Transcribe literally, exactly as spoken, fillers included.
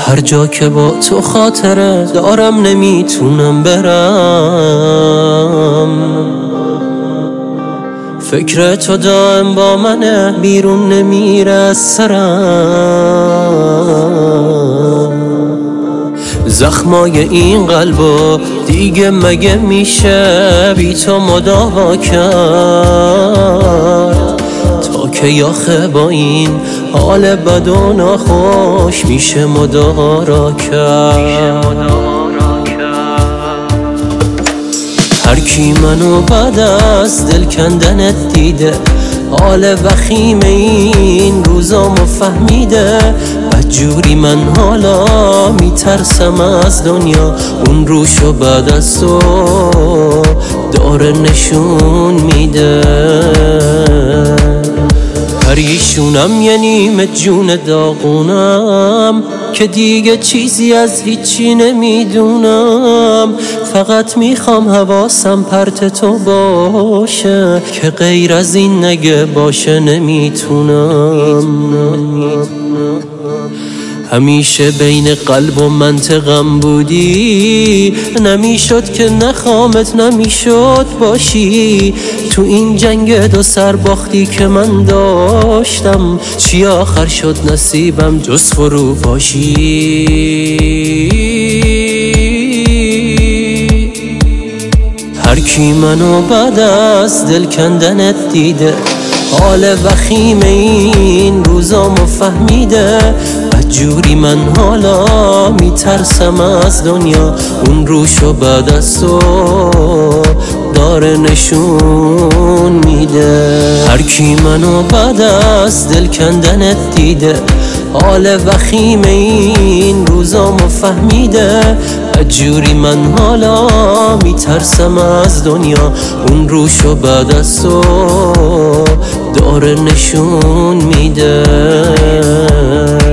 هر جا که با تو خاطره دارم نمیتونم برم. فکر تو دائم با منه، بیرون نمیره از سرم. زخمای این قلبو دیگه مگه میشه بی تو مداوا کرد؟ تا که آخه با این حال بد و ناخوش میشه مدارا کرد؟ هر کی منو بعد از دل کندنت دیده، حال وخیم این روزامو فهمیده. بدجوری من حالا میترسم از دنیا، اون روشو بعد از تو داره نشون میده. پریشونم یه نیمه جون داغونم که دیگه چیزی از هیچی نمیدونم. فقط میخوام حواسم پرت تو باشه، که غیر از این نگه باشه نمیتونم. همیشه بین قلب و منطقم بودی، نمیشد که نخوامت، نمیشد باشی. تو این جنگ دو سر باختی که من داشتم، چی آخر شد نصیبم جز فرو باشی. هر کی منو بعد از دل کندنت دیده، حال وخیم این روزامو فهمیده. بدجوری من حالا میترسم از دنیا، اون روشو بعد از تو داره نشون میده. هر کی منو بعد از دل کندنت دیده، حال وخیم این روزامو فهمیده. بدجوری من حالا میترسم از دنیا، اون روشو بعد از تو داره نشون میده.